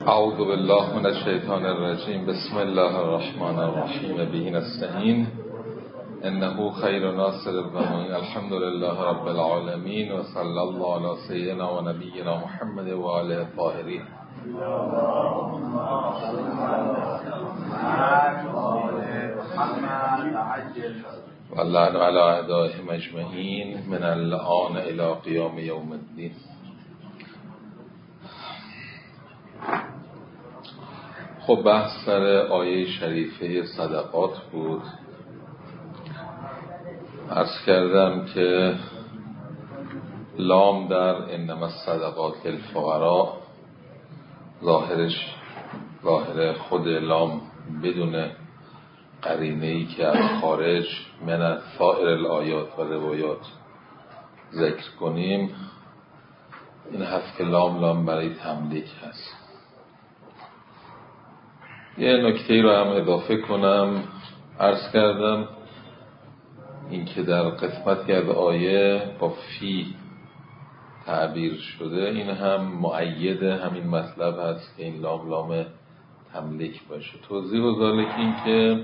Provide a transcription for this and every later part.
اعوذ بالله من الشیطان الرجیم. بسم الله الرحمن الرحیم. به نستعین انه خیر ناصر و معین. الحمد لله رب العالمین و صلی الله علی سیدنا و نبینا محمد و آله الطاهرین. و اللعن علی اعدائهم اجمعین من الآن الی قیام یوم الدین. خب بحث سر آیه شریفه صدقات بود. عرض کردم که لام در انما الصدقات للفقراء ظاهر خود لام بدون قرینه‌ای که از خارج من سایر الآیات و روایات ذکر کنیم این هست که لام برای تملیک هست. یه نکته رو هم اضافه کنم. عرض کردم این که در قسمت از آیه با فی تعبیر شده این هم مؤید همین مطلب هست که این لام تملیک باشه. توضیح و ذالک این که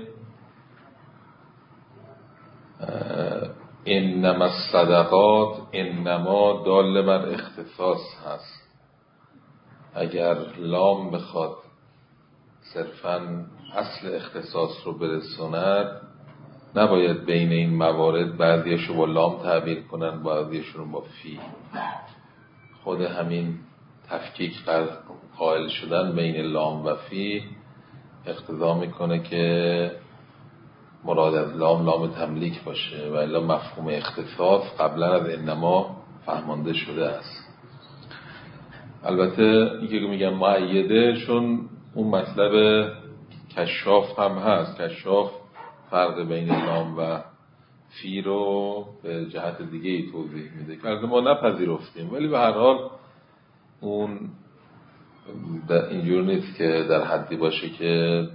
انما الصدقات انما دال بر اختصاص هست. اگر لام بخواد صرفاً اصل اختصاص رو برسوند نباید بین این موارد بعضیشو با لام تعبیر کنن بعضیشون با فی. خود همین تفکیک قائل شدن بین لام و فی اقتضا میکنه که مراد از لام تملیک باشه و الا مفهوم اختصاص قبلا از انما فهمانده شده است. البته این که میگم مؤیده چون اون مطلب کشاف هم هست. کشاف فرق بین لام و فی رو به جهت دیگه ای توضیح میده که ما نپذیرفتیم، ولی به هر حال اون اینجور نیست که در حدی باشه که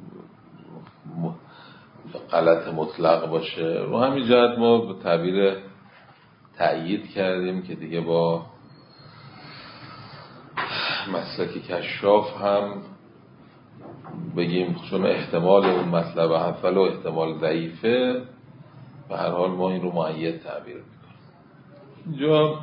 غلط مطلق باشه. رو همین جهت ما به تعبیر تأیید کردیم که دیگه با مسلک کشاف هم بگیم چون احتمال اون مطلب هست ولو احتمال ضعیفه به هر حال ما این رو مؤید تعبیر میکنیم. اینجا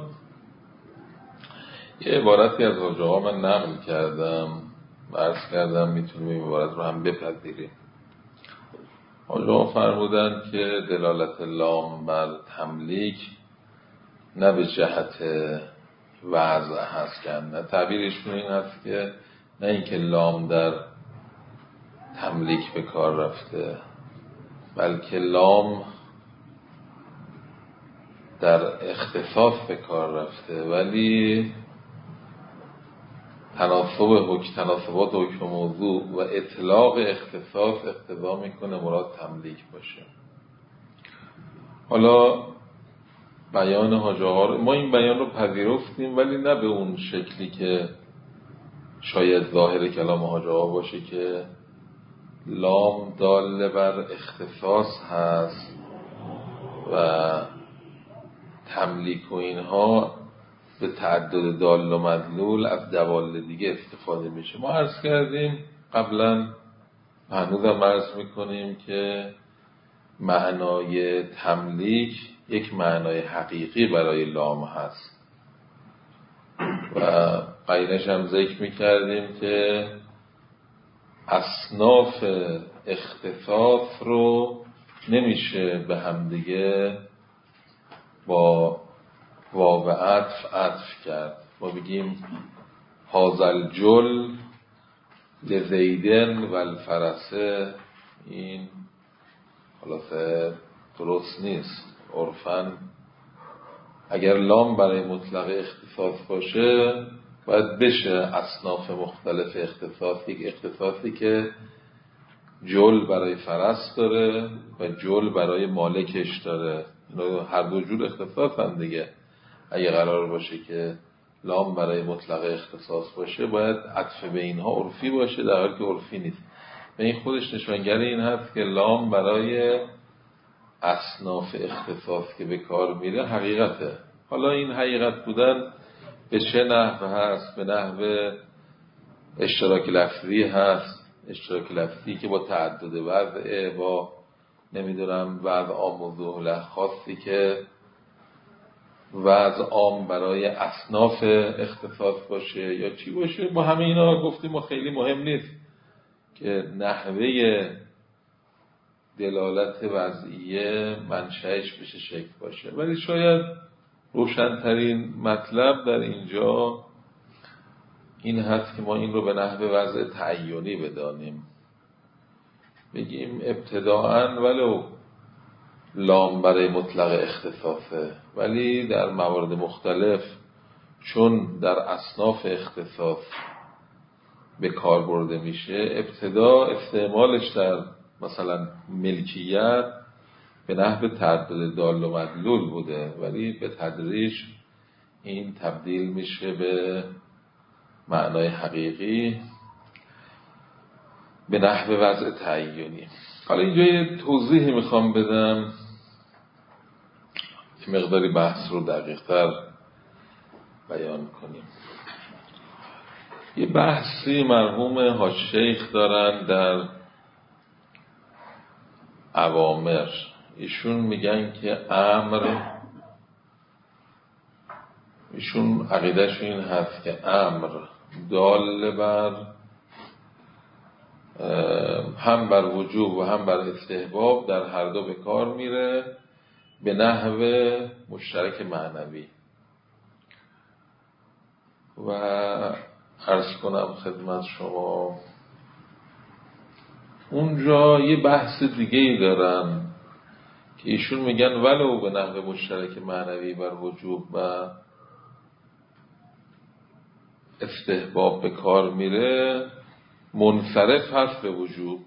یه عبارتی از حاج آقا من نقل کردم و عرض کردم میتونیم این عبارت رو هم بپذیریم. حاج آقا فرمودن که دلالت لام بر تملیک نه به جهت وضع هست که نه، تعبیرشون این هست که نه اینکه لام در تملیک به کار رفته بلکه لام در اختصاص به کار رفته، ولی تناسبات حکم موضوع و اطلاق اختصاص اقتضا میکنه مراد تملیک باشه. حالا بیان حاج آقا ما این بیان رو پذیرفتیم ولی نه به اون شکلی که شاید ظاهر کلام حاج آقا باشه که لام دال بر اختصاص هست و تملیک و اینها به تعدد دال و مدلول از دوال دیگه استفاده میشه. ما عرض کردیم قبلا هنوزم عرض میکنیم که معنای تملیک یک معنای حقیقی برای لام هست و قرینش هم ذکر میکردیم که اصناف اختصاص رو نمیشه به همدیگه با واو عطف کرد. ما بگیم هازل جل لزیدن و الفرسه، این خلاصه درست نیست عرفاً. اگر لام برای مطلق اختصاص باشه باید بشه اصناف مختلف اختصاص. یک اختصاصی که جل برای فرس داره و جل برای مالکش داره، هر دو جور اختصاص هم دیگه. اگه قرار باشه که لام برای مطلق اختصاص باشه باید عطف به اینها عرفی باشه، در حالی که عرفی نیست. و این خودش نشانگر این هست که لام برای اصناف اختصاص که به کار میره حقیقته. حالا این حقیقت بودن به چه نحو هست؟ به نحو اشتراک لفظی هست، اشتراک لفظی که با تعدد وضع، با نمیدونم وضع عام و ظهور خاصی که وضع عام برای اصناف اختصاص باشه یا چی باشه، با همه اینا گفتیم ما خیلی مهم نیست که نحوه دلالت وضعیه منشأش بشه شکل باشه. ولی شاید روشن‌ترین مطلب در اینجا این هست که ما این رو به نحو وضع تعیینی بدانیم. بگیم ابتداءً ولو لام برای مطلق اختصاصه، ولی در موارد مختلف چون در اصناف اختصاص به کار برده میشه، ابتدا استعمالش در مثلا ملکیت به نحو تعدد دال و مدلول بوده، ولی به تدریج این تبدیل میشه به معنای حقیقی به نحو وضع تعیینی. حالا اینجا یه توضیحی میخوام بدم که مقداری بحث رو دقیق‌تر بیان کنیم. یه بحثی مرحوم حاج شیخ دارن در اوامر. ایشون میگن که امر، ایشون عقیدهشون این هست که امر دال بر هم بر وجوب و هم بر استحباب در هر دو به کار میره به نحو مشترک معنوی. و عرض کنم خدمت شما اونجا یه بحث دیگه ای دارن که ایشون میگن ولو به نحو مشترک معنوی بر وجوب و استحباب به کار میره، منصرف هست به وجوب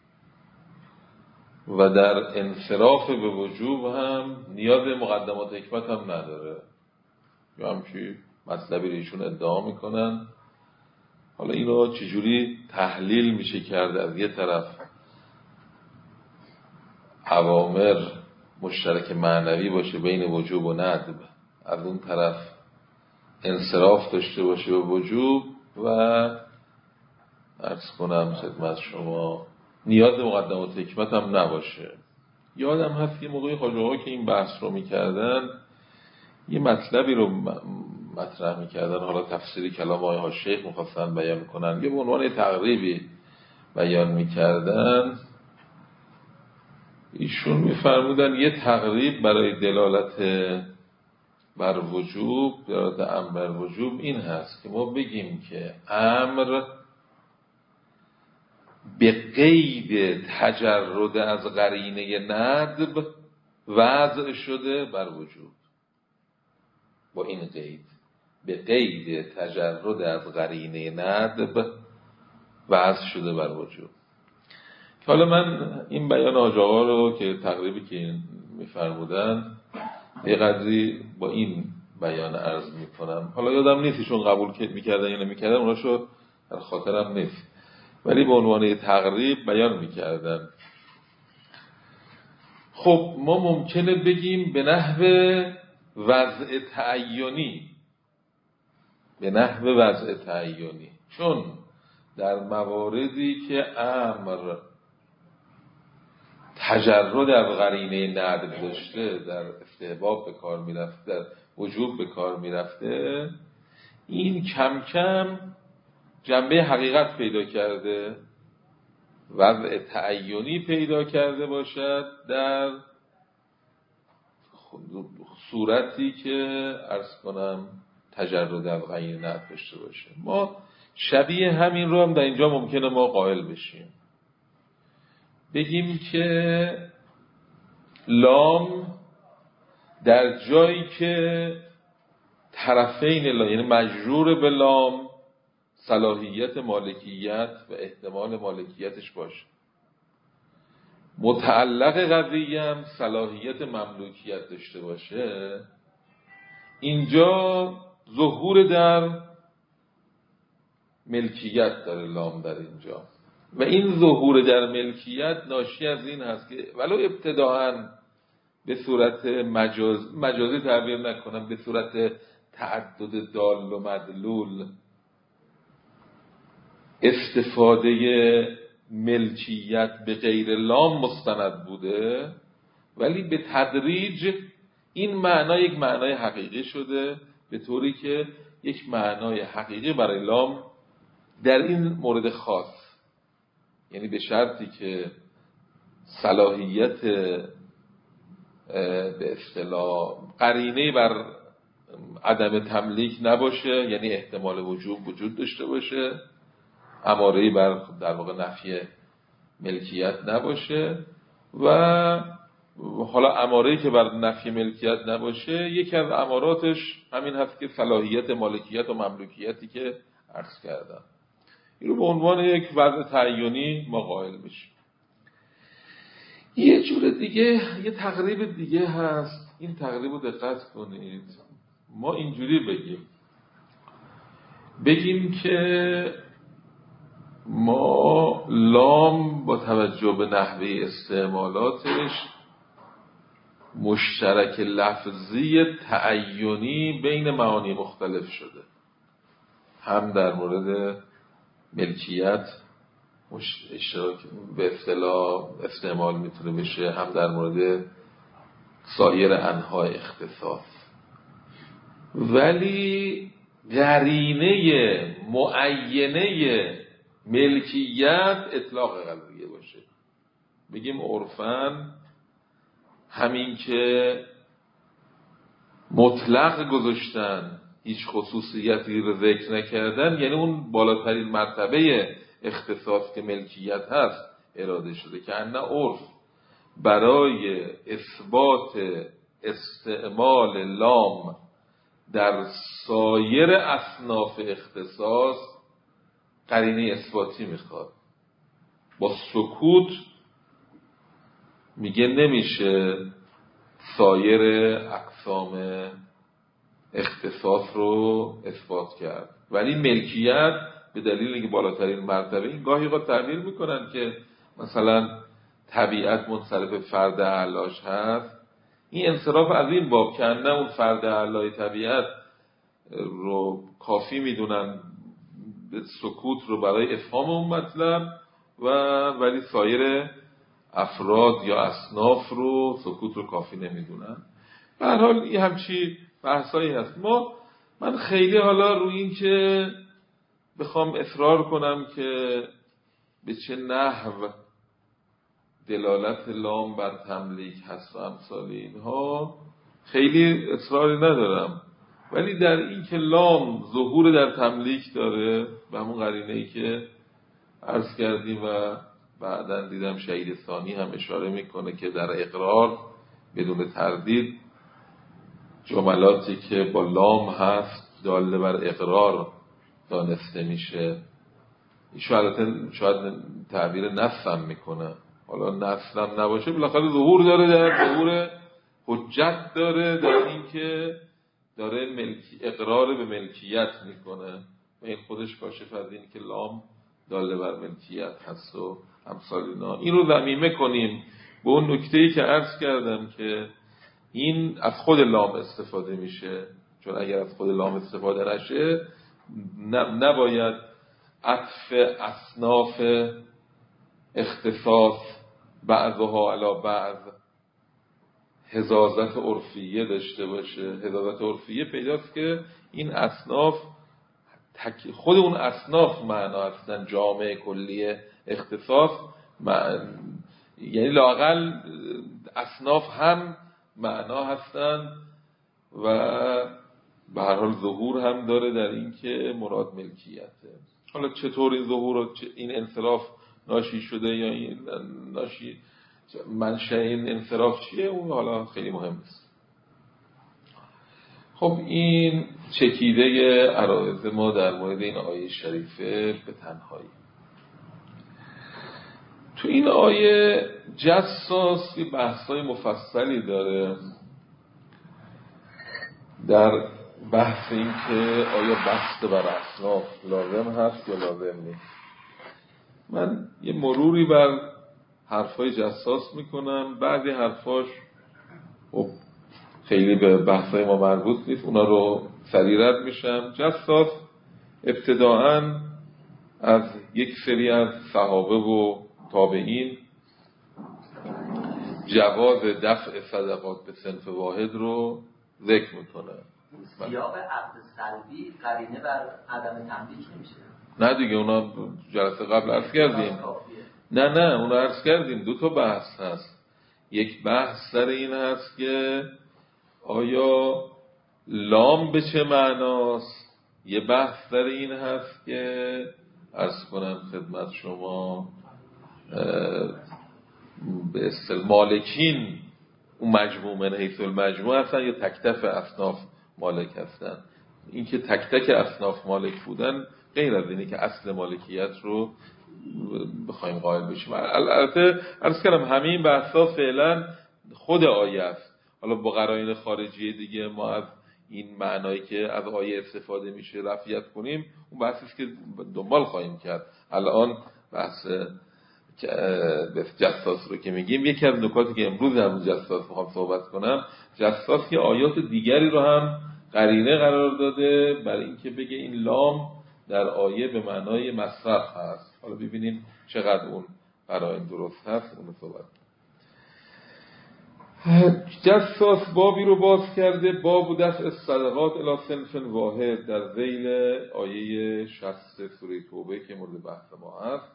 و در انصراف به وجوب هم نیاز مقدمات حکمت هم نداره. یا همچی مطلبی ایشون ادعا میکنن. حالا اینو چجوری تحلیل میشه کرد؟ از یه طرف اوامر مشترک معنوی باشه بین وجوب و ندب، از اون طرف انصراف داشته باشه به وجوب و عرض کنم خدمت شما نیاز مقدمات حکمت هم نباشه. یادم هست یه موقعی حاج آقا که این بحث رو میکردن یه مطلبی رو مطرح میکردن، حالا تفسیری کلام آقای حاج شیخ میخواستن بیان کنن، یه به عنوان تقریبی بیان میکردن. ایشون میفرمودن یه تقریب برای دلالت بر وجوب، دلالت امر بر وجوب این هست که ما بگیم که امر به قید تجرد از قرینه ندب وضع شده بر وجوب. با این قید، به قید تجرد از قرینه ندب وضع شده بر وجوب. حالا من این بیان حاج آقا رو که تقریبی که میفرمودن یه قدری با این بیان عرض میکنم. حالا یادم نیست ایشون قبول میکردن یا نمیکردن، اوناشو در خاطرم نیست، ولی به عنوان تقریب بیان میکردن. خب ما ممکنه بگیم به نحو وضع تعیینی، به نحو وضع تعیینی، چون در مواردی که امر تجرد از قرینه ندب داشته در استحباب به کار میرفته، در وجوب به کار میرفته، این کم کم جنبه حقیقت پیدا کرده، وضع تعیینی پیدا کرده باشد در صورتی که عرض کنم تجرد از قرینه ندب داشته باشه. ما شبیه همین رو هم در اینجا ممکنه ما قائل بشیم، بگیم که لام در جایی که طرفین لام یعنی مجرور به لام صلاحیت مالکیت و احتمال مالکیتش باشه، متعلق قضیه هم صلاحیت مملوکیت داشته باشه، اینجا ظهور در ملکیت داره لام در اینجا. و این ظهور در ملکیت ناشی از این هست که ولو ابتداءً به صورت مجازی تعبیر نکنم، به صورت تعدد دال و مدلول استفاده ملکیت به غیر لام مستند بوده، ولی به تدریج این معنا یک معنای حقیقی شده، به طوری که یک معنای حقیقی برای لام در این مورد خاص، یعنی به شرطی که صلاحیت به اصطلاح قرینه بر عدم تملیک نباشه، یعنی احتمال وجود داشته باشه، اماره‌ای بر در واقع نفی ملکیت نباشه، و حالا اماره‌ای که بر نفی ملکیت نباشه یکی از اماراتش همین هست که صلاحیت مالکیت و مملوکیتی که عرض کردم، این رو به عنوان یک وضع تعیینی ما قائل میشیم. یه جور دیگه، یه تقریب دیگه هست، این تقریب رو دقت کنید. ما اینجوری بگیم که ما لام با توجه به نحوه استعمالاتش مشترک لفظی تعیینی بین معانی مختلف شده، هم در مورد ملکیت اشتراک به اصطلاح استعمال میتونه بشه، هم در مورد سایر انواع اختصاص، ولی قرینه معینه ملکیت اطلاق قضیه باشه. بگیم عرفاً همین که مطلق گذاشتن، هیچ خصوصیتی رو ذکر نکردن، یعنی اون بالاترین مرتبه اختصاص که ملکیت هست اراده شده، که ان عرف برای اثبات استعمال لام در سایر اصناف اختصاص قرینه اثباتی میخواد. با سکوت میگه نمیشه سایر اقسام اختصاص رو اثبات کرد، ولی ملکیت به دلیل اینکه بالاترین مرتبه، این گاهی اوقات تعبیر میکنن که مثلا طبیعت منصرف فرد اعلاش هست، این انصراف از این باب که نه اون فرد اعلای طبیعت رو کافی میدونن به سکوت رو برای افهام اون مطلب، و ولی سایر افراد یا اصناف رو سکوت رو کافی نمیدونن. به هر حال این همچی بحثایی هست. من خیلی حالا روی این که بخوام اصرار کنم که به چه نحو دلالت لام بر تملیک هست و امثال اینها خیلی اصراری ندارم، ولی در این که لام ظهور در تملیک داره به همون قرینه‌ای که عرض کردیم و بعداً دیدم شهید ثانی هم اشاره میکنه که در اقرار بدون تردید جملاتی که با لام هست داله بر اقرار دانسته میشه. شاید تعبیر نصم میکنه، حالا نصم نباشه بالاخره ظهور داره، در ظهور حجت داره در این که داره اقرار به ملکیت میکنه و این خودش کاشف از این که لام داله بر ملکیت هست و امثال اینا. این رو ضمیمه کنیم به اون نکته‌ای که عرض کردم که این از خود لام استفاده میشه، چون اگر از خود لام استفاده نشه نباید عطف اصناف اختصاص بعضها علی بعض حزازت عرفیه داشته باشه. حزازت عرفیه پیداست که این اصناف خود اون اصناف معنا هستن، جامعه کلی اختصاص یعنی لااقل اصناف هم معنا هستن و به هر حال ظهور هم داره در این که مراد ملکیته. حالا چطور این ظهور و این انصراف ناشی شده یا این ناشی منشأ این انصراف چیه، اون حالا خیلی مهم نیست. خب این چکیده عرایض ما در مورد این آیه شریفه به تنهایی. تو این آیه جساس یه بحثای مفصلی داره در بحث این که آیا بسته بر اصناف لازم هست یا لازم نیست. من یه مروری بر حرفای جساس میکنم، بعضی حرفاش خیلی به بحثای ما مربوط نیست، اونا رو سریع رد میشم. جساس ابتداعاً از یک سری از صحابه و تابعین جواز دفع صدقات به صنف واحد رو ذکر میکنه. سیاق عقد سلبی قرینه بر عدم تملیک نمیشه؟ نه دیگه، اونا جلسه قبل عرض کردیم. نه اونا عرض کردیم. دو تا بحث هست. یک بحث سر این هست که آیا لام به چه معناست، یه بحث سر این هست که عرض کنم خدمت شما به اصطلاح مالکین اون مجموع من حیث المجموع هستن یا تک تک اصناف مالک هستن. این که تک تک اصناف مالک بودن غیر از اینه که اصل مالکیت رو بخوایم قائل بشیم. البته عرض کردم همین بحثا فعلا خود آیه است. حالا با قرائن خارجی دیگه ما از این معنایی که از آیه استفاده میشه رفعیت کنیم، اون بحثی است که دنبال خواهیم کرد. الان بحث جساس رو که میگیم، یکی از نکاتی که امروز هم جساس میخوام صحبت کنم، جساس که آیات دیگری رو هم قرینه قرار داده برای اینکه بگه این لام در آیه به معنای مصرف هست. حالا ببینیم چقدر اون قرائن درست هست، اون رو صحبت. جساس بابی رو باز کرده، باب دفع صدقات الی صنف واحد، در ذیل آیه 60 سوره توبه که مورد بحث ما هست.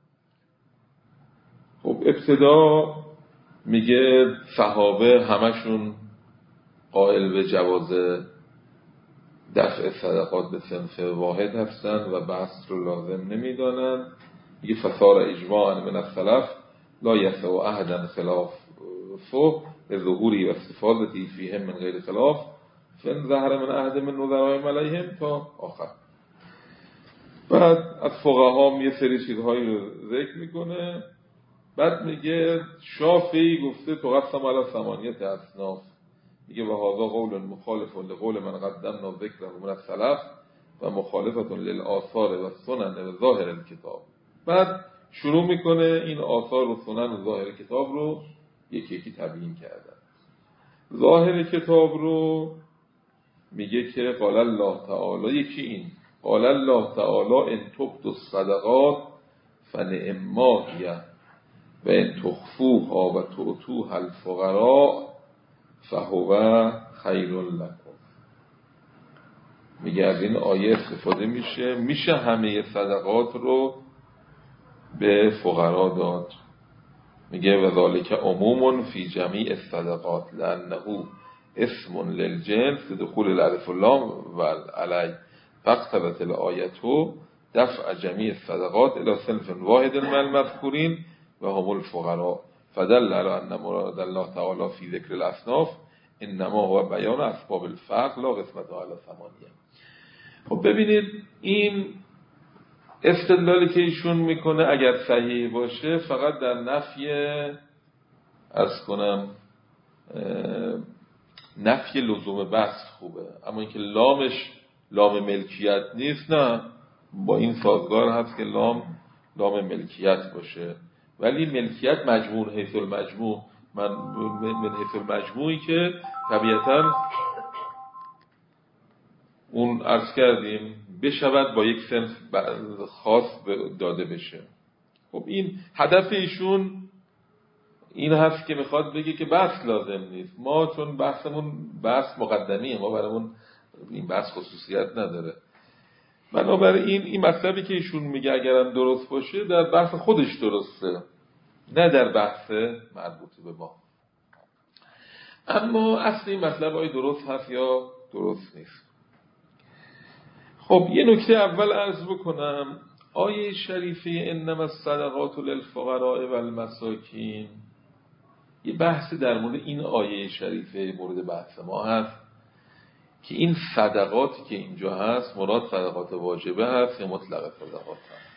خب ابتدا میگه صحابه همشون قائل به جواز دفع صدقات به صنف واحد هستند و بحث رو لازم نمیدانند. میگه فصار اجماعا من السلف لا یسع احدا خلافه لظهوری و استفادتی فیهم من غیر خلاف فان ظهر من احد من نظرائهم علیهم تا آخر. بعد از فقها یه سری چیزهایی رو ذکر میکنه. بعد میگه شافعی گفته تقسم علی ثمانیت اصناف، میگه و هذا قول مخالف لقول من قدمنا ذکره من السلف و مخالفت للآثار و سنن و ظاهر الکتاب. بعد شروع میکنه این آثار و سنن و ظاهر کتاب رو یکی یکی تبیین کردن. ظاهر کتاب رو میگه که قال الله تعالی، یکی این قال الله تعالی ان تبدوا الصدقات فنعما هی و ان تخفوها و تؤتوها الفقراء فهو خیر لكم. میگه از این آیه استفاده میشه همه صدقات رو به فقرا داد. میگه و ذالک عموم فی جمیع الصدقات لانه اسم للجنس دخول الالف واللام و علی فاقتضت الآیه دفع جمیع الصدقات الى صنف واحد من المذکورین و هم الفقراء فدل علی ان مراد الله تعالی فی ذکر الاصناف انما هو بیان اسباب الفقر لا قسمتها علی ثمانیه. خب ببینید این استدلالی که ایشون میکنه اگر صحیح باشه فقط در نفی لزوم بسط خوبه، اما اینکه لامش لام ملکیت نیست، نه، با این سازگار هست که لام ملکیت باشه، ولی ملکیت مجموع حیث المجموع، من حیث المجموعی که طبیعتاً اون عرض کردیم بشود با یک صنف خاص داده بشه. خب این هدف ایشون این هست که میخواد بگه که بحث لازم نیست. ما چون بحثمون بحث مقدمیه، ما برامون این بحث خصوصیت نداره. بنابراین این مطلبی که ایشون میگه اگرم درست باشه در بحث خودش درسته، نه در بحث مربوط به ما. اما اصل این مطلب آیا درست هست یا درست نیست. خب یه نکته اول عرض بکنم. آیه شریفه انما الصدقات للفقراء والمساکین، یه بحث در مورد این آیه شریفه مورد بحث ما هست که این صدقاتی که اینجا هست مراد صدقات واجبه هست یا مطلق صدقات هست.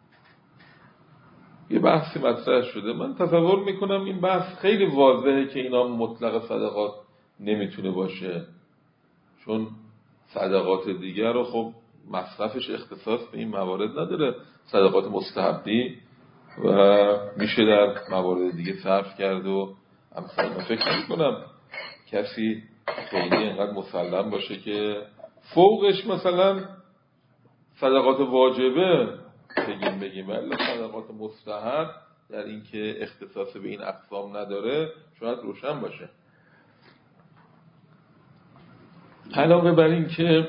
یه بحثی مطرح شده. من تصور میکنم این بحث خیلی واضحه که اینا مطلق صدقات نمیتونه باشه، چون صدقات دیگر رو خب مصرفش اختصاص به این موارد نداره. صدقات مستحبی و میشه در موارد دیگه صرف کرد و امثال. من فکر نمی‌کنم کسی خیلی اینقدر مسلم باشه که فوقش مثلا صدقات واجبه بگیم ولی صدقات مستحب در اینکه اختصاص به این اقسام نداره شاید روشن باشه. علاوه بر این که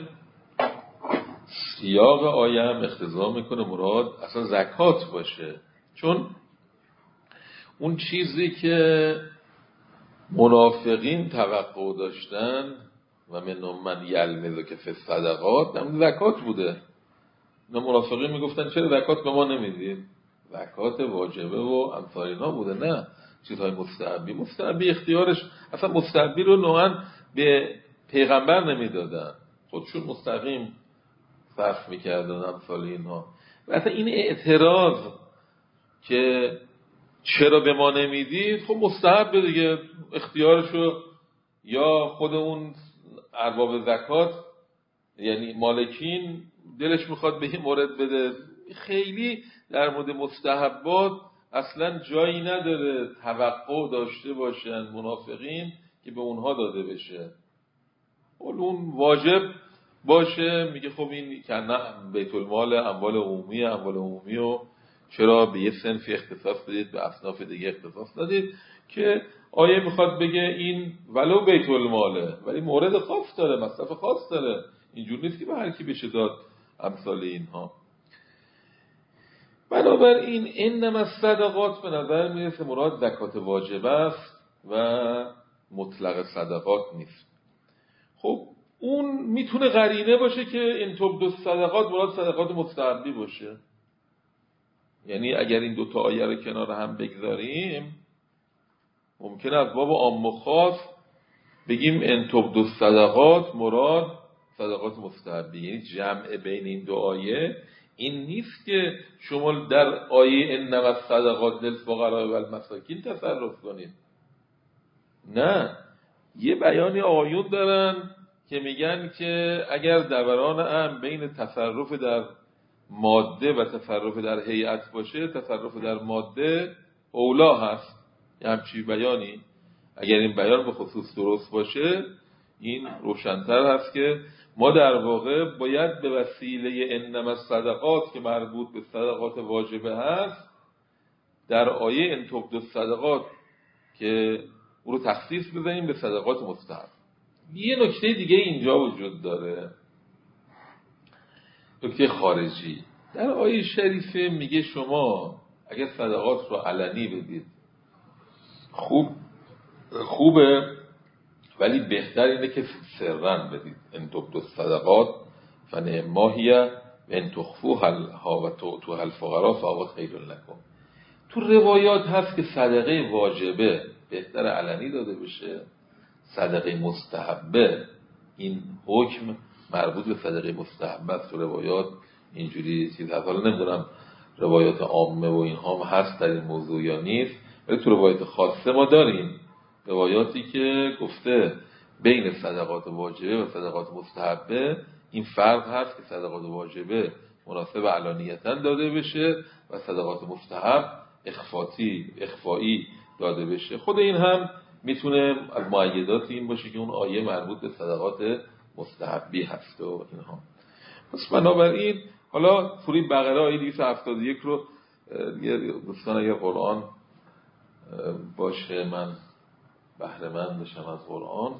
سیاق آیه هم اقتضا میکنه مراد اصلا زکات باشه، چون اون چیزی که منافقین توقع داشتن و من یلمزه که فی صدقات همون زکات بوده. نه منافقین میگفتن چرا زکات به ما نمیدید؟ زکات واجبه و امثال اینا بوده، نه چیزهای مستحبی اختیارش اصلا مستحبی رو نوعا به پیغمبر نمیدادن، خودشون مستقیم صرف میکردن امثال اینها. و اصلا این اعتراض که چرا به ما نمیدید خب مستحب دیگه، اختیارشو یا خود اون ارباب زکات یعنی مالکین دلش میخواد به این مورد بده. خیلی در مورد مستحبات اصلا جایی نداره توقع داشته باشن منافقین که به اونها داده بشه. اون واجب باشه میگه خب این که نه بیت المال اموال عمومی و چرا به یه صنفی اختصاص بدید به اصناف دیگه اختصاص دادید، که آیه میخواد بگه این ولو بیت الماله ولی مورد خاص داره، مصرف خاص داره، اینجور نیست که به هر کی بشه داد امثال اینها. بنابراین انما الصدقات به نظر میرسه مراد زکات واجب است و مطلق صدقات نیست. خب اون میتونه قرینه باشه که ان تبدوا الصدقات مراد صدقات مستحبی باشه. یعنی اگر این دوتا آیه رو کنار هم بگذاریم ممکنه از باب عام و خاص بگیم ان تبدوا الصدقات مراد صدقات مستحبی، یعنی جمع بین این دو آیه این نیست که شما در آیه انما الصدقات للفقراء والمساکین تصرف کنید. نه، یه بیانی آیون دارن که میگن که اگر دوران هم بین تصرف در ماده و تصرف در هیئت باشه تصرف در ماده اولا هست. یه همچی بیانی اگر این بیان به خصوص درست باشه این روشن‌تر هست که ما در واقع باید به وسیله انما الصدقات که مربوط به صدقات واجبه هست در آیه ان تبدوا الصدقات که او رو تخصیص بزنیم به صدقات مستحب. یه نکته دیگه اینجا وجود داره، نکته خارجی. در آیه شریفه میگه شما اگر صدقات رو علنی بدید خوبه، ولی بهتر اینه که سرًا بدید. ان تبدوا الصدقات فنعما هی و ان تخفوها و تؤتوها الفقراء فهو خیر لكم. تو روایات هست که صدقه واجبه بهتر علنی داده بشه، صدقه مستحبه این حکم مربوط به صدقه مستحبه است. تو روایات اینجوری چیز هست، حالا نمیدونم روایات عامه و اینها هم هست در این موضوع یا نیست، ولی تو روایات خاصه ما داریم روایاتی که گفته بین صدقات واجبه و صدقات مستحبه این فرق هست که صدقات واجبه مناسب علانیتاً داده بشه و صدقات مستحب اخفایی داده بشه. خود این هم میتونه از مؤیدات این باشه که اون آیه مربوط به صدقات مستحبی هست و اینها. پس بنابراین حالا سوره بقره آیه 271 رو دوستان اگر قرآن باشه من بهره مند بشم از قرآن.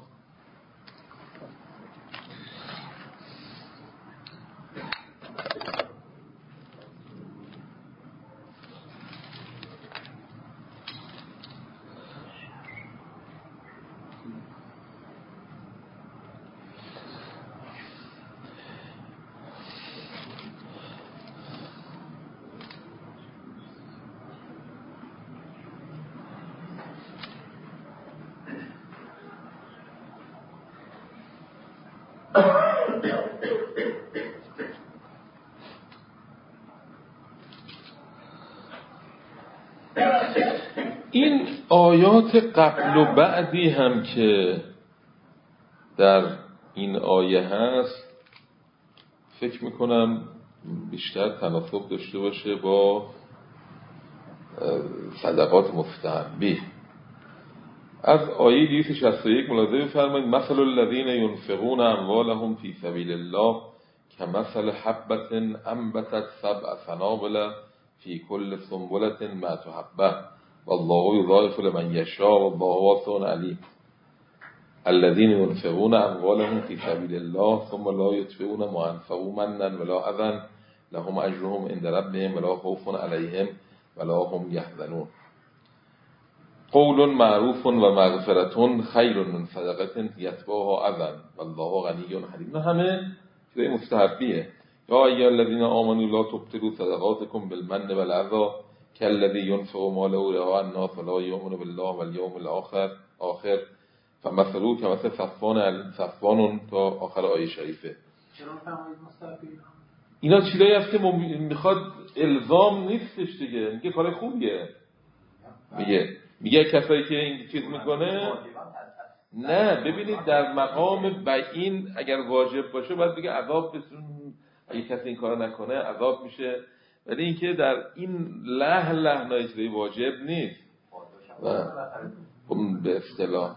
این آیات قبل و بعدی هم که در این آیه هست فکر میکنم بیشتر تناسب داشته باشه با صدقات مستحبی. از آیه 261 ملاحظه بفرمایید مثل الذین ينفقون اموالهم فی سبیل الله کمثل حبة انبتت 7 سنابل فی کل سنبلة 100 حبة والله یضاعف لمن یشاء والله واسع علیم. الذين ينفقون اموالهم في سبيل الله ثم لا يتبعون ما انفقوا منا ولا اذى لهم اجرهم عند ربهم ولا خوف عليهم ولا هم يحزنون. قول معروف و مغفرة خیر من صدقة یتبعها اذى والله غنی حلیم. همه چیزای مستحبیه. یا ایها الذین آمنوا لا تبطلوا صدقاتکم بالمن والأذى كالذي ينفق ماله رئاء الناس ولا يؤمن بالله واليوم الآخر فمثلوا كمثل صفوان تا آخر آیه شریفه. چرا فرمایید مستحبی؟ اینا چیزایی هست که میخواد الزام نیستش دیگه، میگه کار خوبیه. میگه کسایی که این چیز میکنه نه، ببینید در مقام بیان اگر واجب باشه باید بگه عذاب بسون، اگه کسی این کارو نکنه عذاب میشه، ولی اینکه در این لحنای چیزی واجب نیست. و به اصطلاح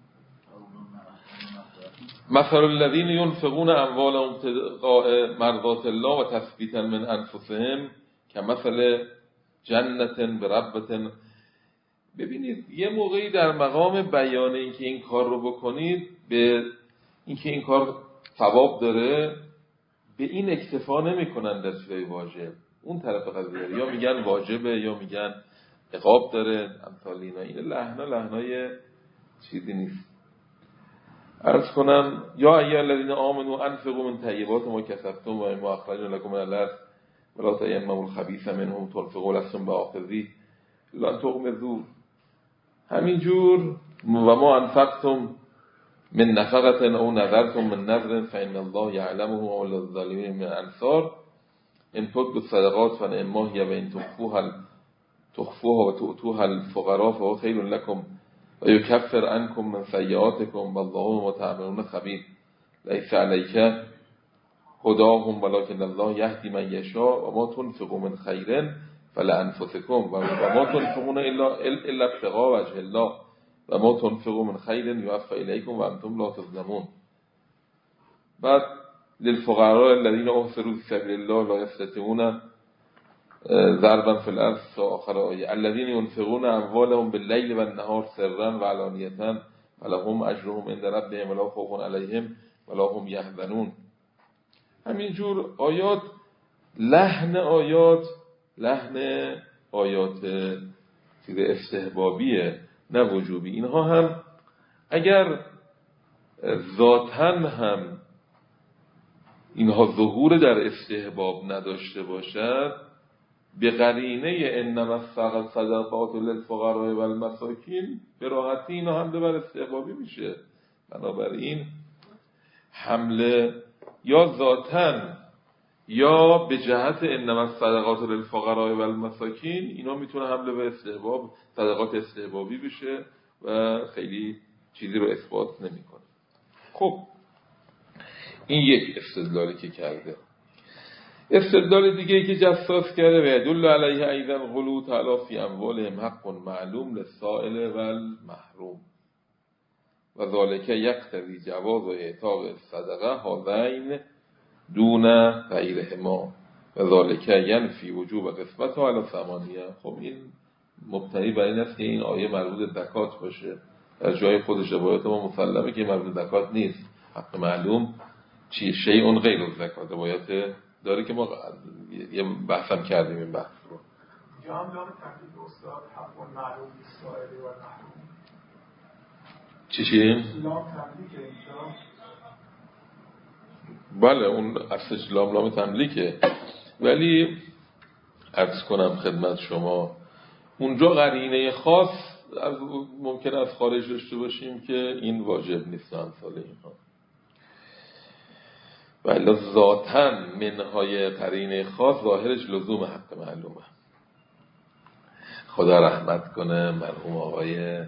مثل الذین ينفقون اموالهم ابتغاء مرضات الله و تثبیتا من انفسهم کمثل جنة بربوة. ببینید یه موقعی در مقام بیان اینکه این کار رو بکنید، به اینکه این کار ثواب داره، به این اکتفا نمی‌کنن در چیزای واجب. اون طرف قضیه یا میگن واجبه یا میگن عقاب داره، امثال اینا. این لحنای چیزی نیست. عرض کنم یا ایها الذین آمنوا انفقوا من طیبات ما کسبتم و مما اخرجنا لكم من الارض ولا تیمموا الخبیث منه تنفقوا لستم بآخذیه الا ان تغمضوا. همینجور و ما انفقتم من نفقة او نذرتم من نذر فإن الله يعلمه و للظالمین من انصار ان تبدوا الصدقات فنعما هي و ان تخفوها و تؤتوها الفقراء فهو خیر لكم و یکفر عنکم من سیئاتکم والله بما تعملون خبیر. لیس علیک هداهم ولکن الله یهدی من یشاء و ما تنفقوا من خیر فلانفسکم و ما تنفقون الا ابتغاء وجه الله و ما تنفقوا من خیر یوفى الیکم و انتم لا تظلمون. بعد للفقراء الذين احصروا في سبيل الله لا يستطيعون ضربا في الارض تا آخر آیه. الذين ينفقون اموالهم بالليل والنهار سرا وعلانية ولهم اجرهم عند ربهم ولا خوف عليهم ولا هم يحزنون. همینجور آیات لحن آیات چیز استحبابیه نه وجوبی. اینها هم اگر ذاتاً هم اینها ظهور در استحباب نداشته باشد، به قرینه انما الصدقات للفقراء والمساکین به راحتی اینا حمله بر استحبابی میشه. بنابراین حمله یا ذاتاً یا به جهت انما الصدقات للفقراء والمساکین اینا میتونه حمله به استحباب، صدقات استحبابی بشه و خیلی چیزی رو اثبات نمیکنه. خب این یک استدلالی که کرده. استدلال دیگه ای که جساس کرده و یدل علیه ایضا قوله تعالی فی اموالهم حق معلوم للسائل والمحروم و ذالک یقتضی جواز اعطاء الصدقه هذین دون غیرهما و ذالک ینفی وجوب قسمتها علی ثمانیه. خب این مبتنی بر این است که این آیه مربوط به زکات باشه. در جای خودش روایت ما مسلمه که مربوط به زکات نیست. حق معلوم چیه؟ شیء غیر الزکات. روایت داره که ما یه بحثم کردیم این بحث رو. جا هم داره تحقیق استاد حق معلوم للسائل والمحروم. چی؟ لام تملیکه اینجا. بله اون اصلش لام تملیکه، ولی عرض کنم خدمت شما اونجا قرینه خاص ممکن است خارج داشته باشیم که این واجب نیست امثال اینها. ولی ذاتاً منهای قرینه خاص ظاهرش لزوم حق معلومه. خدا رحمت کنه مرحوم آقای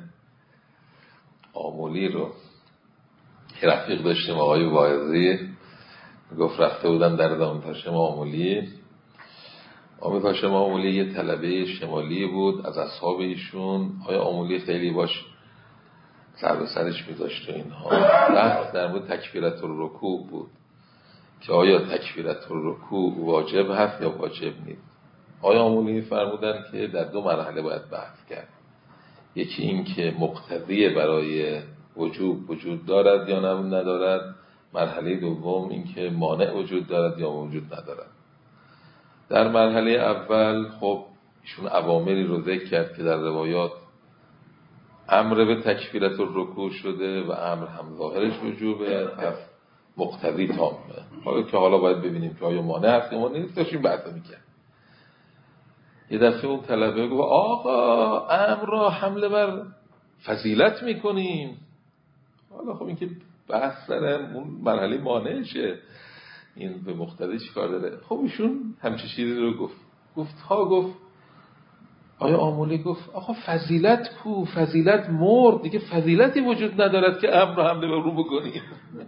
آمولی رو که رفیق داشتیم، آقای واعظی، گفت رفته بودن در دامتاشم آمولی. آموزش آمولی یه طلبه شمالی بود از اصحاب ایشون. آقای آمولی خیلی باش سر به سرش می‌داشت و اینها. بحث در مورد تکبیرت الرکوع بود که آیا تکبیرت الرکوع واجب هست یا واجب نیست. آقای آمولی فرمودن که در 2 مرحله باید بحث کرد. یکی این که مقتضی برای وجود دارد یا ندارد، مرحله دوم این که مانع وجود دارد یا وجود ندارد. در مرحله اول خب ایشون عواملی رو ذکر کرد که در روایات امر به تکبیرت الرکوع شده و امر هم ظاهرش وجوبه، پس مقتضی تامه. حالا باید ببینیم که آیا مانع هست یا مانع نیست. داشتیم بحث می‌کردیم. یه دفعه اون طلبه گفت آقا امر را حمله بر فضیلت میکنیم. حالا خب این که بحث دارن اون مرحله مانعشه، این به مقتضی چی کار داره؟ خب ایشون همچه چیزی رو گفت آیا آمولی گفت آقا فضیلت کو؟ فضیلت مرد دیگه، فضیلتی وجود ندارد که امر را حمله بر رو بکنیم.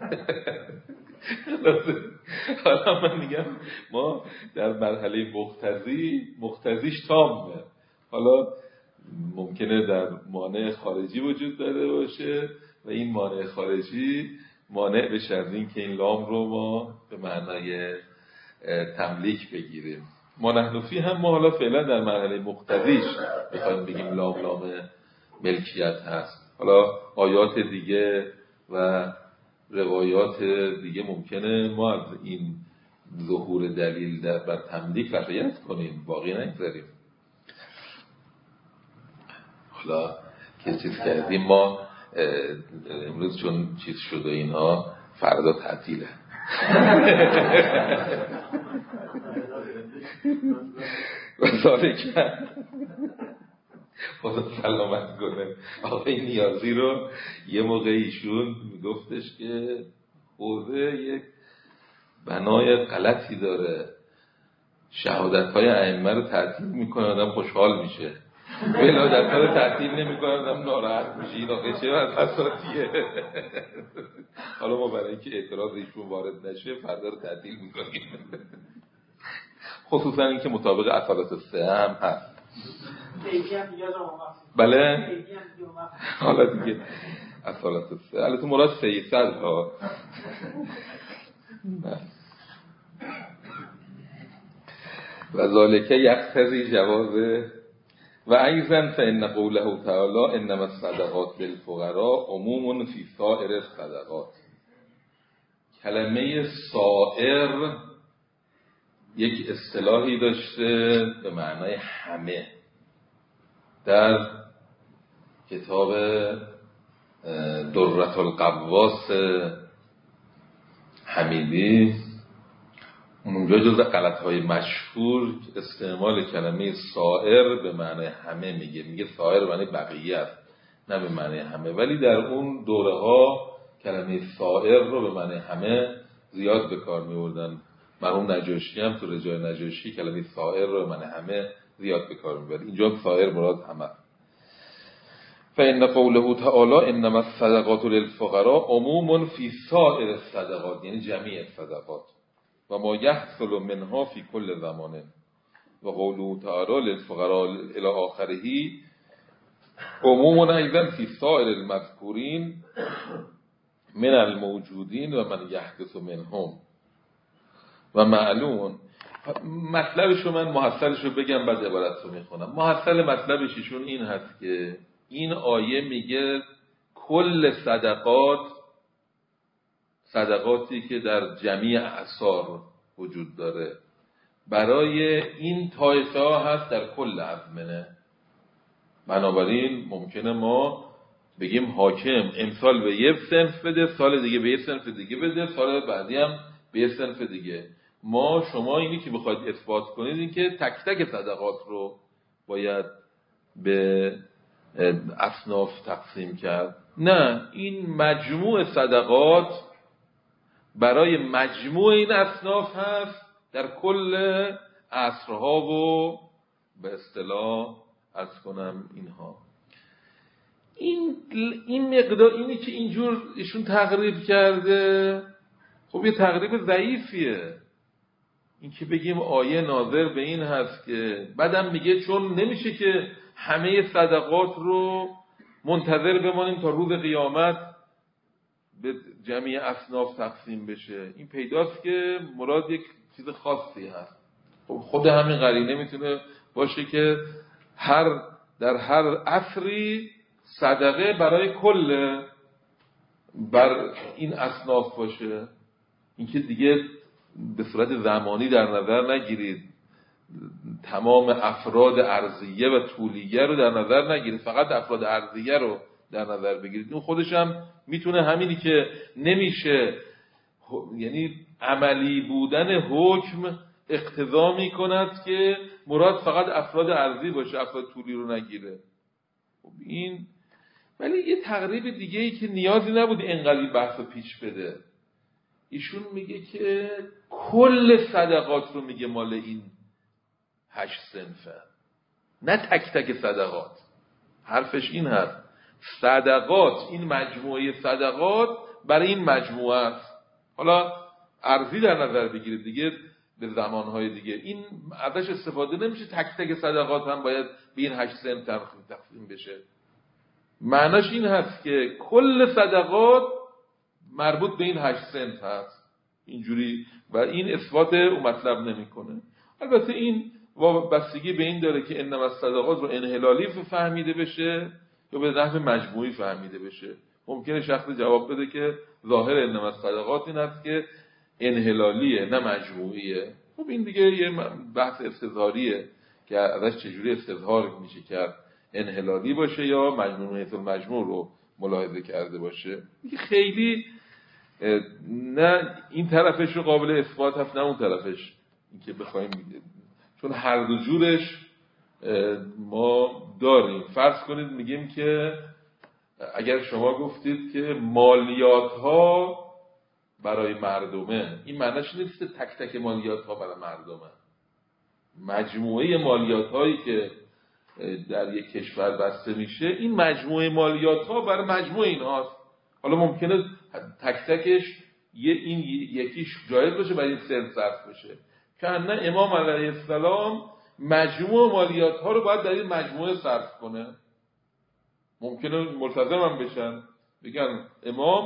حالا من میگم ما در مرحله مقتضیش تامه. حالا ممکنه در مانع خارجی وجود داره باشه و این مانع خارجی مانع بشه از این که این لام رو ما به معنای تملیک بگیریم. ما نحنفی هم ما حالا فعلا در مرحله مقتضیش بخوایم بگیم لام ملکیت هست. حالا آیات دیگه و روایات دیگه ممکنه ما از این ظهور دلیل بر تملیک رعایت کنیم، باقی نگذاریم. حالا که چیز کردیم ما امروز چون چیز شده اینها فردا تعطیله. و ساله کرد خدا سلامت کنه آقای نیازی رو یه موقع ایشون میگفتش که حوزه یک بنای غلطی داره، شهادت‌های ائمه رو تعطیل میکنه آدم خوشحال میشه، ولادت‌ها رو تعطیل نمیکنه آدم ناراحت میشه. این آقای چه از اساتیه. حالا ما برای اینکه اعتراض ایشون وارد نشه فردا رو تعطیل میکنیم. خصوصا اینکه مطابق اصالت 3 هم هست. بله حالا دیگه اصالت 3 البته مراد 300 ها. و ذالک یقتضی جواز و ایضا فان قوله تعالی انما الصدقات للفقراء عموم فی سائر الصدقات. کلمه سائر یک اصطلاحی داشته به معنای همه. در کتاب درة القواس حمیدی اونجا جز غلط‌های مشهور استعمال کلمه سائر به معنای همه میگه سائر به معنی بقیه است نه به معنی همه، ولی در اون دوره ها کلمه سائر رو به معنی همه زیاد به کار می‌بردن. مرحوم نجاشی هم تو رجای نجاشی کلمه سائر رو به معنی همه زیاد به کار می‌برد. اینجا سائر مراد همه. فإن قوله تعالی انما الصدقات للفقراء عموم فی سائر الصدقات، یعنی جمیع الصدقات و ما یحصل منها فی کل زمان. و قوله تعالی للفقراء الی آخره عموم ایضا فی سائر المذکورین من الموجودین و من یحدث منهم. و معلوم مطلبشو من محصلشو بگم بعد عبارتشو میخونم. محصل مطلبش ایشون این هست که این آیه میگه کل صدقاتی که در جمیع اعصار وجود داره برای این طایفه ها هست در کل ازمنه. بنابراین ممکنه ما بگیم حاکم امسال به یه صنف بده، سال دیگه به یه صنف دیگه بده، سال بعدی هم به یه صنف دیگه. شما اینی که بخواید اثبات کنید این که تک تک صدقات رو باید به اصناف تقسیم کرد. نه، این مجموع صدقات برای مجموع این اصناف هست در کل عصرها و به اصطلاح عرض کنم اینها. این مقدار اینی که اینجور ایشون تقریب کرده خب یه تقریب ضعیفیه. این که بگیم آیه ناظر به این هست که بعدم میگه چون نمیشه که همه صدقات رو منتظر بمانیم تا روز قیامت به جمعی اصناف تقسیم بشه، این پیداست که مراد یک چیز خاصی هست. خب خود همین قرینه میتونه باشه که در هر عصری صدقه برای کل بر این اصناف باشه. اینکه دیگه به صورت زمانی در نظر نگیرید، تمام افراد ارضیه و طولیه رو در نظر نگیرید، فقط افراد ارضیه رو در نظر بگیرید. اون خودش هم میتونه همینی که نمیشه، یعنی عملی بودن حکم اقتضا میکند که مراد فقط افراد ارضی باشه، افراد طولی رو نگیره. خب این ولی یه تقریب دیگه ای که نیازی نبود اینقدر بحث پیش بده، ایشون میگه که کل صدقات رو میگه مال این 8 صنفه، نه تک تک صدقات. حرفش این هست صدقات، این مجموعه صدقات برای این مجموعه است. حالا ارضی در نظر بگیرید دیگه، به زمانهای دیگه این ازش استفاده نمیشه تک تک صدقات هم باید به این 8 صنف تقسیم بشه. معناش این هست که کل صدقات مربوط به این 8 صنف هست اینجوری، و این اثبات اون مطلب نمیکنه. البته این وابستگی به این داره که انما الصدقات رو انحلالی فهمیده بشه یا به نحو مجموعی فهمیده بشه. ممکنه شخص جواب بده که ظاهر انما الصدقات این است که انحلالیه نه مجموعیه. خب این دیگه یه بحث استظهاریه که ازش چجوری استظهار میشه کرد، انحلالی باشه یا مجموعیت المجموع رو ملاحظه کرده باشه. دیگه خیلی نه این طرفش رو قابل اثبات هست نه اون طرفش، اینکه بخوایم چون هر دو جورش ما داریم. فرض کنید میگیم که اگر شما گفتید که مالیات ها برای مردمه، این معنیش نیست که تک تک مالیات ها برای مردمه. مجموعه مالیات هایی که در یک کشور بسته میشه، این مجموعه مالیات ها برای مجموعه این هاست. حالا ممکنه تک تکش این یکیش جایز باشه برای این صرف بشه، که نه امام علیه السلام مجموع مالیات ها رو باید در این مجموعه صرف کنه. ممکنه ملتزم هم بشن بگن امام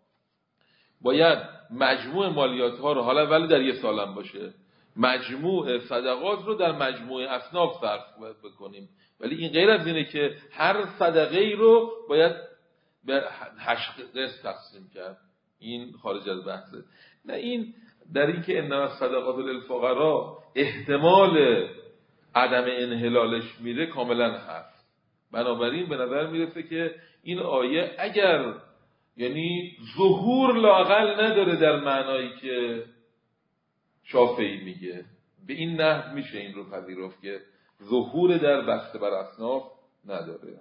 باید مجموع مالیات ها رو، حالا ولی در یه سالم باشه، مجموع صدقات رو در مجموع اصناف صرف بکنیم، ولی این غیر از اینه که هر صدقه ای رو باید به 8 قسط تقسیم کرد. این خارج از بحثه. نه این در این که انما الصدقات للفقراء احتمال عدم انحلالش میره کاملا هست. بنابراین به نظر میرسه که این آیه اگر یعنی ظهور لااقل نداره در معنایی که شافعی میگه، به این نحو میشه این رو پذیرفت که ظهور در بسته بر اصناف نداره.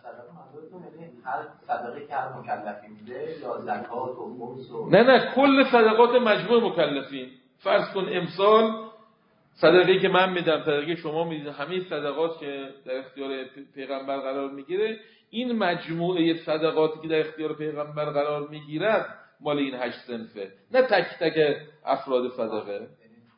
هر صدقه که هر مکلفی میده یا زکات و خمس و نه کل صدقات مجموع مکلفین. فرض کن امسال صدقه‌ای که من میدم، صدقه شما میدید، همه صدقات که در اختیار پیغمبر قرار میگیره، این مجموعه صدقاتی که در اختیار پیغمبر قرار میگیرد مال این 8 صنفه، نه تک تک افراد صدقه.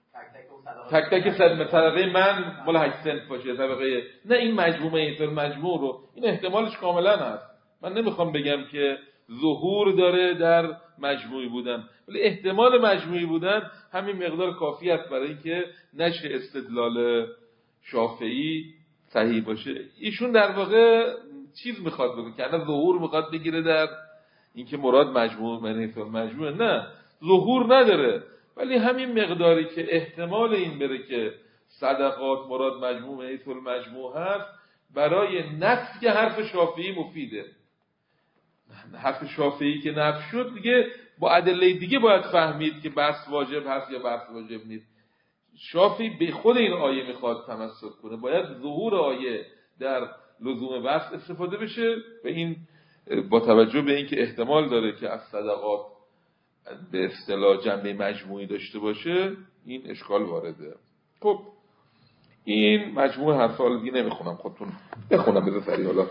تک تک صدقه من مال 8 صنف باشه صدقه، نه این مجموعه مجموع رو. این احتمالش کاملا هست. من نمیخوام بگم که ظهور داره در مجموعی بودن، ولی احتمال مجموعی بودن همین مقدار کافی است برای اینکه نشه استدلال شافعی صحیح باشه. ایشون در واقع چیز میخواد بگه که انا ظهور میخواد بگیره در اینکه مراد مجموع مجموعه، نه ظهور نداره، ولی همین مقداری که احتمال این بره که صدقات مراد مجموع حیث المجموع هست، برای نفی حرف شافعی مفیده. حرف شافعی که نفی شد دیگه با ادله دیگه باید فهمید که بحث واجب هست یا بحث واجب نیست. شافعی به خود این آیه میخواد تمسک کنه، باید ظهور آیه در لزوم بحث استفاده بشه، و این با توجه به اینکه احتمال داره که از صدقات به اصطلاح جنبه مجموعی داشته باشه، این اشکال وارده. خب این مجموعه حرفا دیگه نمیخونم، خودتون بخونم بذار سریع. حالا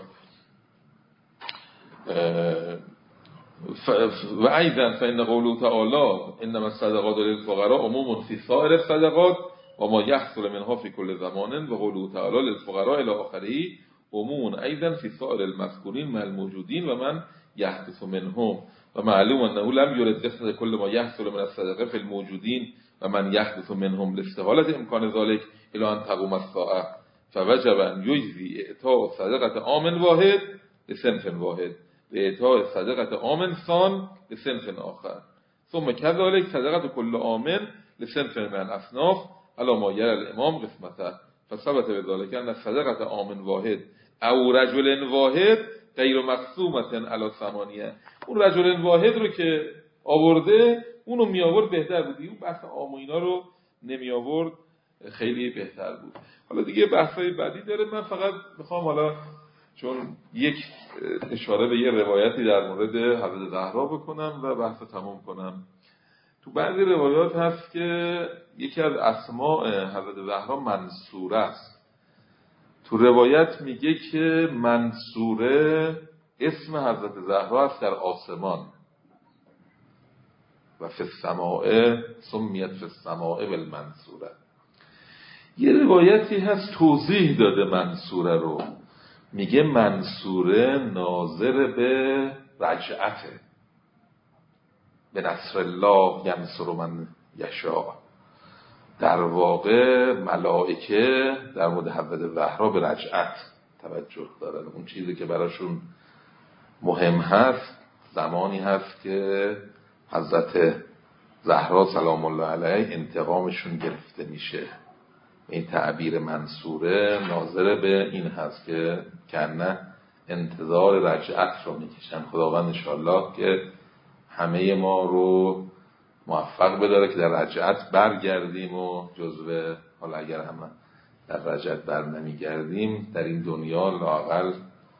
و ایضا فإن قوله تعالی انما الصدقات للفقراء عموم فی سائر الصدقات و ما یحصل منها فی کل زمان، و قوله تعالی للفقراء الی آخره عموم ایضا فی سائر المذکورین مع الموجودین و من یحدث منهم و معلوم انه لم یرد قسمت کل ما یحصل من الصدقه فی الموجودین و من یحدث منهم لاستحالة امکان ذلك الی ان تقوم الساعه فوجب ان یجزی اعطاء صدقه عام واحد لصنف واحد و اعطاء صدقه عام ثان لصنف آخر ثم كذلك صدقه كل عام لصنف من الاصناف علی ما یرى الامام قسمته فثبت بذلك ان صدقه عام واحد او رجل واحد غیر مقسومه علی ثمانیه. اون رجل واحد رو که آورده اونو می آورد بهتر بود، اون بحث عام و اینا رو نمی آورد خیلی بهتر بود. حالا دیگه بحثای بعدی داره، من فقط میخوام حالا چون یک اشاره به یه روایتی در مورد حضرت زهرا بکنم و بحث تمام کنم. تو بعضی روایات هست که یکی از اسماء حضرت زهرا منصوره است. تو روایت میگه که منصوره اسم حضرت زهرا است در آسمان و فی السماء سمیت فی السماء بالمنصوره. یه روایتی هست توضیح داده منصوره رو، میگه منصوره ناظر به رجعته، به نصر الله ینصر من یشاء. در واقع ملائکه در مورد حضرت زهرا به رجعت توجه دارن. اون چیزی که براشون مهم هست زمانی هست که حضرت زهرا سلام الله علیه انتقامشون گرفته میشه. این تعبیر منصوره ناظر به این هست که کنه انتظار رجعت رو میکشن. خداوند انشاءالله که همه ما رو موفق بداره که در رجعت برگردیم و جزو، حالا اگر هم در رجعت بر نمیگردیم در این دنیا لااقل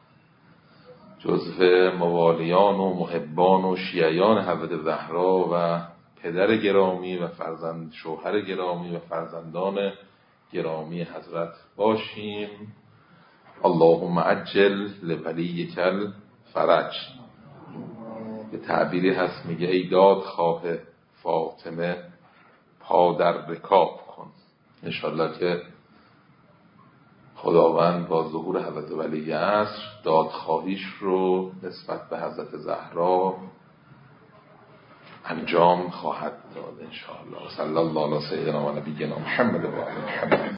جزو موالیان و محبان و شیعیان حضرت زهرا و پدر گرامی و فرزند شوهر گرامی و فرزندان گرامی حضرت باشیم. اللهم عجل لولیک الفرج. به تعبیری هست میگه ای دادخواه فاطمه پا در رکاب کن. انشالله که خداوند با ظهور حضرت ولی عصر دادخواهیش رو نسبت به حضرت زهرا انجام خواهد داد انشاءالله. صلی الله علی سیدنا و نبینا محمد و آله محمد.